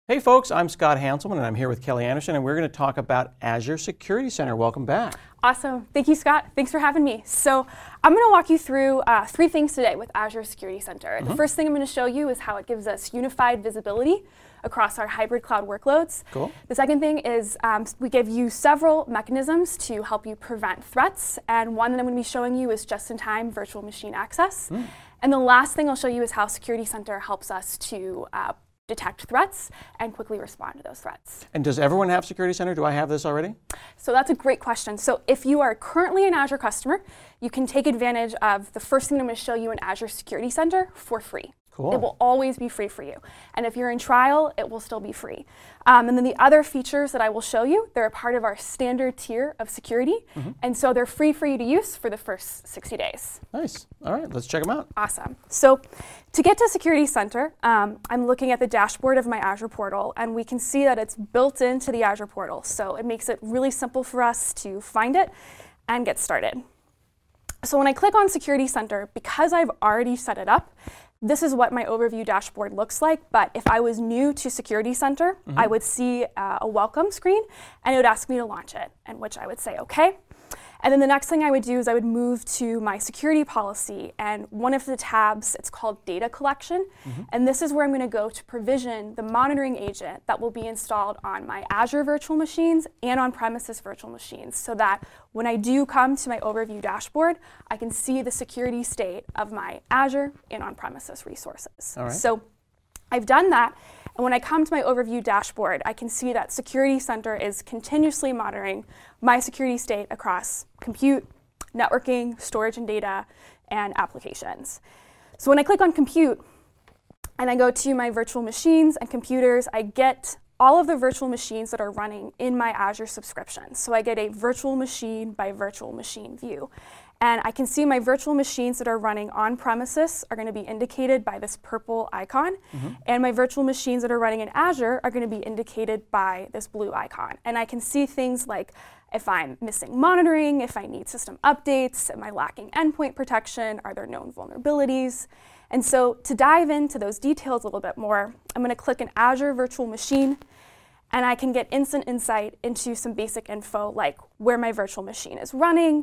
Hey folks, I'm Scott Hanselman and I'm here with Kelly Anderson and we're going to talk about Azure Security Center. Welcome back. Awesome. Thank you, Scott. Thanks for having me. So I'm going to walk you through three things today with Azure Security Center. The first thing I'm going to show you is how it gives us unified visibility across our hybrid cloud workloads. Cool. The second thing is we give you several mechanisms to help you prevent threats, and one that I'm going to be showing you is just-in-time virtual machine access. And the last thing I'll show you is how Security Center helps us to detect threats and quickly respond to those threats. And does everyone have Security Center? Do I have this already? So that's a great question. So if you are currently an Azure customer, you can take advantage of the first thing I'm going to show you in Azure Security Center for free. Cool. It will always be free for you. And if you're in trial, it will still be free. And then the other features that I will show you, they're a part of our standard tier of security. And so they're free for you to use for the first 60 days. Nice. All right, let's check them out. Awesome. So to get to Security Center, I'm looking at the dashboard of my Azure portal, and we can see that it's built into the Azure portal. So it makes it really simple for us to find it and get started. So when I click on Security Center, because I've already set it up, this is what my overview dashboard looks like, but if I was new to Security Center, I would see a welcome screen, and it would ask me to launch it, and which I would say, okay. And then the next thing I would do is I would move to my security policy, and one of the tabs, it's called data collection, and this is where I'm going to go to provision the monitoring agent that will be installed on my Azure virtual machines and on-premises virtual machines, so that when I do come to my overview dashboard, I can see the security state of my Azure and on-premises resources. All right. So I've done that, and when I come to my overview dashboard, I can see that Security Center is continuously monitoring my security state across compute, networking, storage and data, and applications. So when I click on compute, and I go to my virtual machines and computers, I get all of the virtual machines that are running in my Azure subscription. So I get a virtual machine by virtual machine view. And I can see my virtual machines that are running on premises are going to be indicated by this purple icon. And my virtual machines that are running in Azure are going to be indicated by this blue icon. And I can see things like if I'm missing monitoring, if I need system updates, am I lacking endpoint protection, are there known vulnerabilities? And so to dive into those details a little bit more, I'm going to click an Azure virtual machine, and I can get instant insight into some basic info like where my virtual machine is running,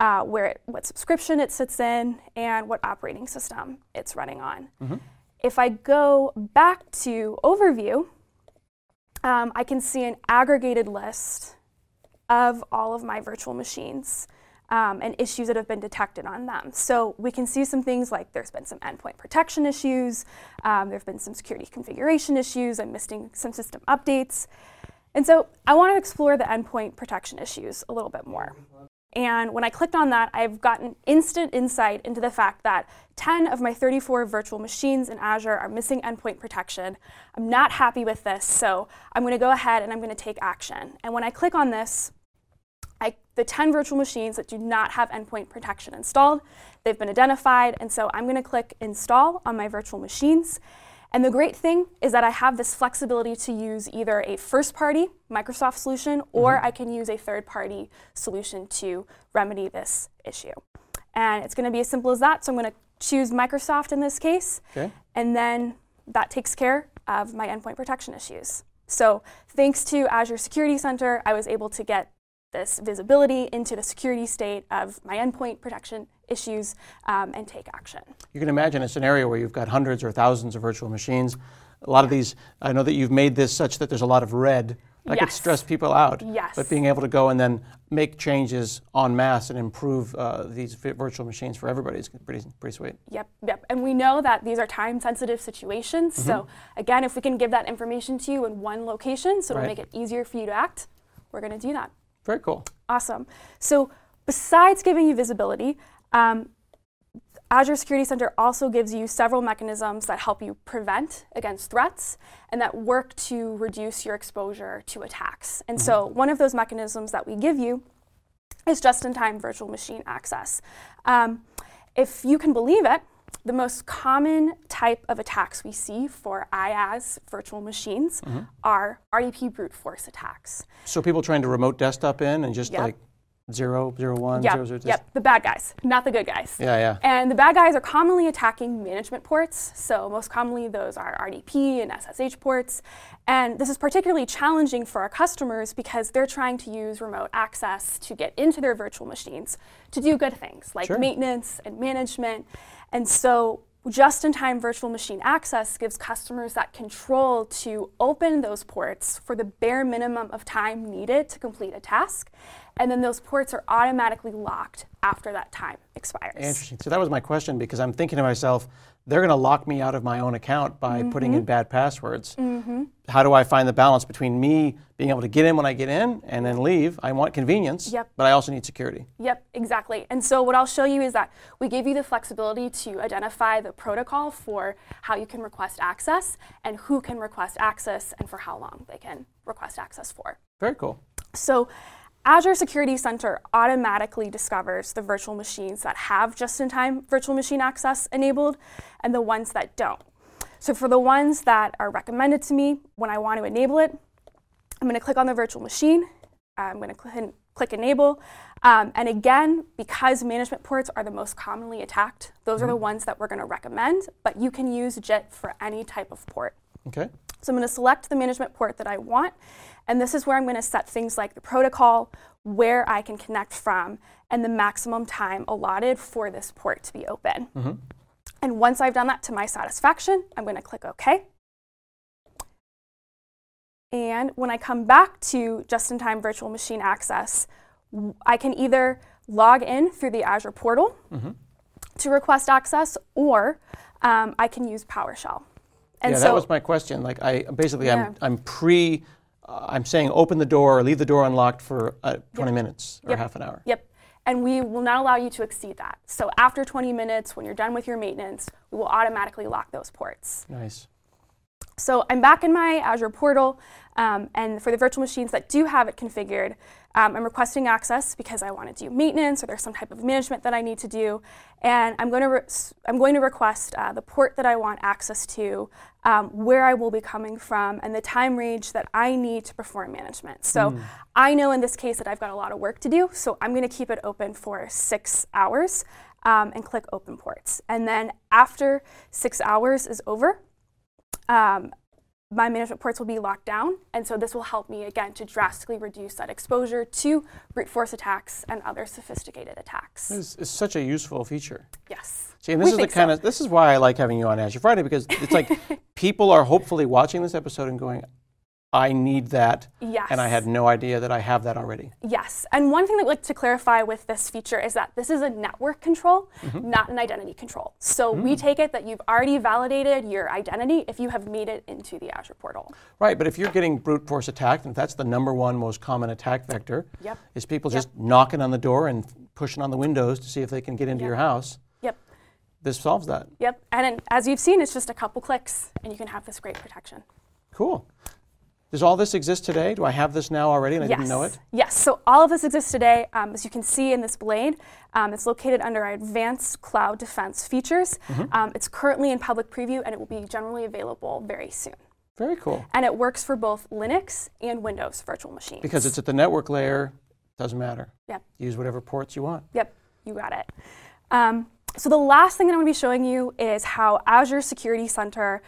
what subscription it sits in, and what operating system it's running on. If I go back to Overview, I can see an aggregated list of all of my virtual machines and issues that have been detected on them. So we can see some things like there's been some endpoint protection issues, there've been some security configuration issues, I'm missing some system updates. And so I want to explore the endpoint protection issues a little bit more. And when I clicked on that, I've gotten instant insight into the fact that 10 of my 34 virtual machines in Azure are missing endpoint protection. I'm not happy with this, so I'm going to go ahead and I'm going to take action. And when I click on this, the 10 virtual machines that do not have endpoint protection installed, they've been identified, and so I'm going to click Install on my virtual machines. And the great thing is that I have this flexibility to use either a first-party Microsoft solution or I can use a third-party solution to remedy this issue. And it's going to be as simple as that, so I'm going to choose Microsoft in this case, and then that takes care of my endpoint protection issues. So thanks to Azure Security Center, I was able to get this visibility into the security state of my endpoint protection issues and take action. You can imagine a scenario where you've got hundreds or thousands of virtual machines. A lot of these, I know that you've made this such that there's a lot of red. That could stress people out. But being able to go and then make changes en masse and improve these virtual machines for everybody is pretty sweet. Yep. And we know that these are time-sensitive situations. So again, if we can give that information to you in one location so it'll make it easier for you to act, we're going to do that. Very cool. Awesome. So besides giving you visibility, Azure Security Center also gives you several mechanisms that help you prevent against threats and that work to reduce your exposure to attacks. And so one of those mechanisms that we give you is just-in-time virtual machine access. If you can believe it, the most common type of attacks we see for IaaS virtual machines are RDP brute force attacks. So people trying to remote desktop in and just like 0, 0, 1, yep, 0, 0, Yep, the bad guys, not the good guys. Yeah, yeah. And the bad guys are commonly attacking management ports. So most commonly those are RDP and SSH ports. And this is particularly challenging for our customers because they're trying to use remote access to get into their virtual machines to do good things like maintenance and management. And so just-in-time virtual machine access gives customers that control to open those ports for the bare minimum of time needed to complete a task, and then those ports are automatically locked after that time expires. Interesting. So that was my question, because I'm thinking to myself, they're going to lock me out of my own account by putting in bad passwords. How do I find the balance between me being able to get in when I get in and then leave? I want convenience, but I also need security. Yep, exactly. And so what I'll show you is that we give you the flexibility to identify the protocol for how you can request access and who can request access and for how long they can request access for. Very cool. So Azure Security Center automatically discovers the virtual machines that have just-in-time virtual machine access enabled and the ones that don't. So for the ones that are recommended to me when I want to enable it, I'm going to click on the virtual machine. I'm going to click Enable. And again, because management ports are the most commonly attacked, those are the ones that we're going to recommend, but you can use JIT for any type of port. Okay. So I'm going to select the management port that I want, and this is where I'm going to set things like the protocol, where I can connect from, and the maximum time allotted for this port to be open. And once I've done that to my satisfaction, I'm going to click OK. And when I come back to just-in-time virtual machine access, I can either log in through the Azure portal to request access, or I can use PowerShell. And so that was my question. Like I'm saying open the door or leave the door unlocked for 20 minutes or half an hour. Yep. And we will not allow you to exceed that. So after 20 minutes, when you're done with your maintenance, we will automatically lock those ports. Nice. So I'm back in my Azure portal, and for the virtual machines that do have it configured, I'm requesting access because I want to do maintenance or there's some type of management that I need to do, and I'm going to request the port that I want access to, where I will be coming from, and the time range that I need to perform management. So I know in this case that I've got a lot of work to do, so I'm going to keep it open for 6 hours and click Open Ports. And then after 6 hours is over, my management ports will be locked down, and so this will help me again to drastically reduce that exposure to brute force attacks and other sophisticated attacks. It's such a useful feature. Yes. See, and this is why I like having you on Azure Friday, because it's like people are hopefully watching this episode and going, I need that, and I had no idea that I have that already. Yes, and one thing that I'd like to clarify with this feature is that this is a network control, not an identity control. So we take it that you've already validated your identity if you have made it into the Azure portal. Right, but if you're getting brute force attacked, and that's the #1 most common attack vector, is people just knocking on the door and pushing on the windows to see if they can get into your house. This solves that. And as you've seen, it's just a couple clicks, and you can have this great protection. Cool. Does all this exist today? Do I have this now already and I didn't know it? Yes, so all of this exists today. As you can see in this blade, it's located under our Advanced Cloud Defense features. It's currently in public preview, and it will be generally available very soon. Very cool. And it works for both Linux and Windows virtual machines. Because it's at the network layer, doesn't matter. Yep. Use whatever ports you want. Yep, you got it. So the last thing that I'm going to be showing you is how Azure Security Center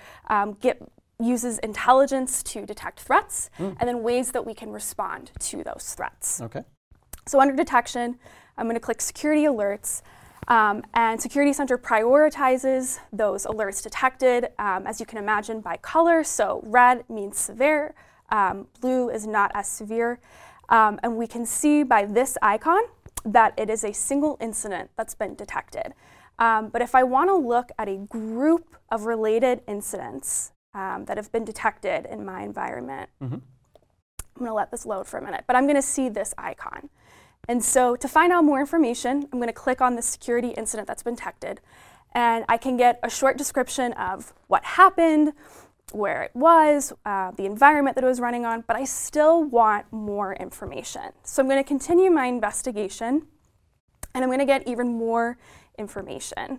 uses intelligence to detect threats, and then ways that we can respond to those threats. Okay. So under detection, I'm going to click Security Alerts, and Security Center prioritizes those alerts detected, as you can imagine, by color. So red means severe, blue is not as severe, and we can see by this icon that it is a single incident that's been detected. But if I want to look at a group of related incidents that have been detected in my environment, I'm going to let this load for a minute, but I'm going to see this icon. And so to find out more information, I'm going to click on the security incident that's been detected, and I can get a short description of what happened, where it was, the environment that it was running on, but I still want more information. So I'm going to continue my investigation, and I'm going to get even more information.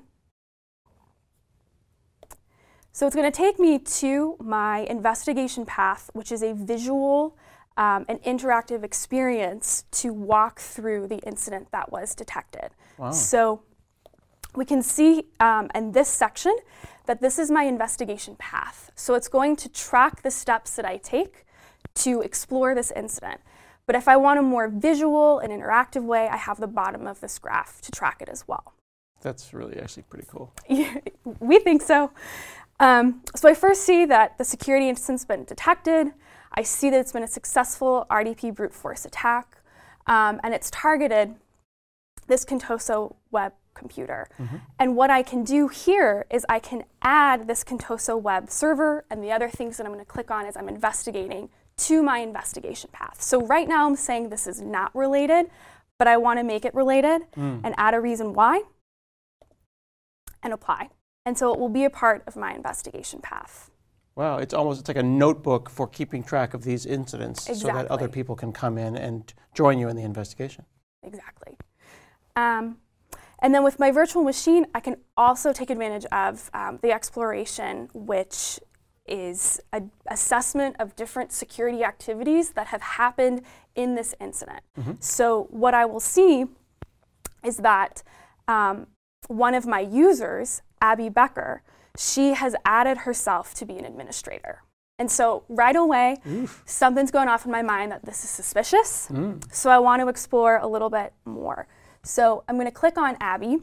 So it's going to take me to my investigation path, which is a visual an interactive experience to walk through the incident that was detected. Wow. So we can see in this section that this is my investigation path. So it's going to track the steps that I take to explore this incident. But if I want a more visual and interactive way, I have the bottom of this graph to track it as well. That's really actually pretty cool. We think so. So I first see that the security incident's been detected. I see that it's been a successful RDP brute force attack, and it's targeted this Contoso web computer. Mm-hmm. And what I can do here is I can add this Contoso web server and the other things that I'm going to click on as I'm investigating to my investigation path. So right now I'm saying this is not related, but I want to make it related and add a reason why and apply. And so it will be a part of my investigation path. Wow, it's like a notebook for keeping track of these incidents. Exactly. So that other people can come in and join you in the investigation. Exactly. And then with my virtual machine, I can also take advantage of the exploration, which is an assessment of different security activities that have happened in this incident. Mm-hmm. So what I will see is that one of my users, Abby Becker, she has added herself to be an administrator. And so right away, something's going off in my mind that this is suspicious. So I want to explore a little bit more. So I'm going to click on Abby.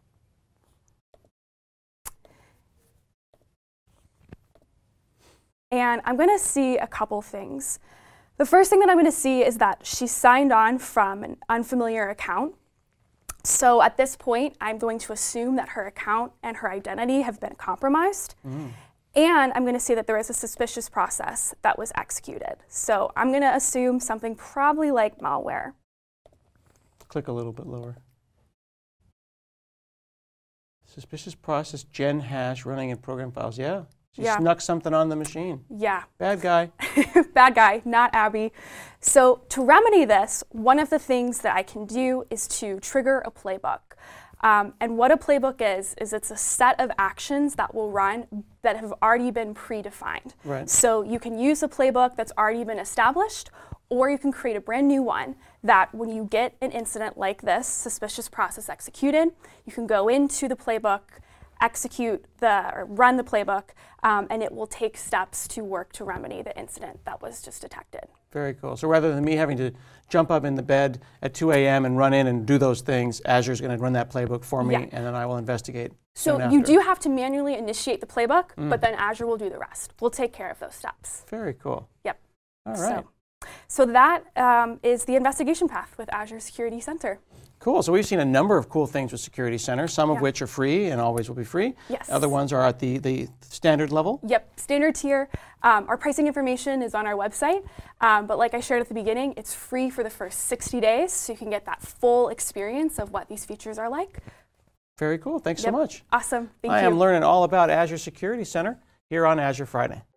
And I'm going to see a couple things. The first thing that I'm going to see is that she signed on from an unfamiliar account. So at this point, I'm going to assume that her account and her identity have been compromised. And I'm going to see that there is a suspicious process that was executed. So I'm going to assume something probably like malware. Click a little bit lower. Suspicious process, gen hash, running in program files. Yeah. She snuck something on the machine. Yeah. Bad guy. Bad guy, not Abby. So to remedy this, one of the things that I can do is to trigger a playbook. And what a playbook is it's a set of actions that will run that have already been predefined. Right. So you can use a playbook that's already been established, or you can create a brand new one that when you get an incident like this, suspicious process executed, you can go into the playbook, run the playbook, and it will take steps to work to remedy the incident that was just detected. Very cool. So rather than me having to jump up in the bed at 2 a.m. and run in and do those things, Azure's going to run that playbook for me, and then I will investigate. So you do have to manually initiate the playbook, but then Azure will do the rest. We'll take care of those steps. Very cool. Yep. All right. So that is the investigation path with Azure Security Center. Cool. So we've seen a number of cool things with Security Center, some of which are free and always will be free. Yes. Other ones are at the standard level. Yep, standard tier. Our pricing information is on our website, but like I shared at the beginning, it's free for the first 60 days, so you can get that full experience of what these features are like. Very cool. Thanks so much. Awesome. Thank you. I am learning all about Azure Security Center here on Azure Friday.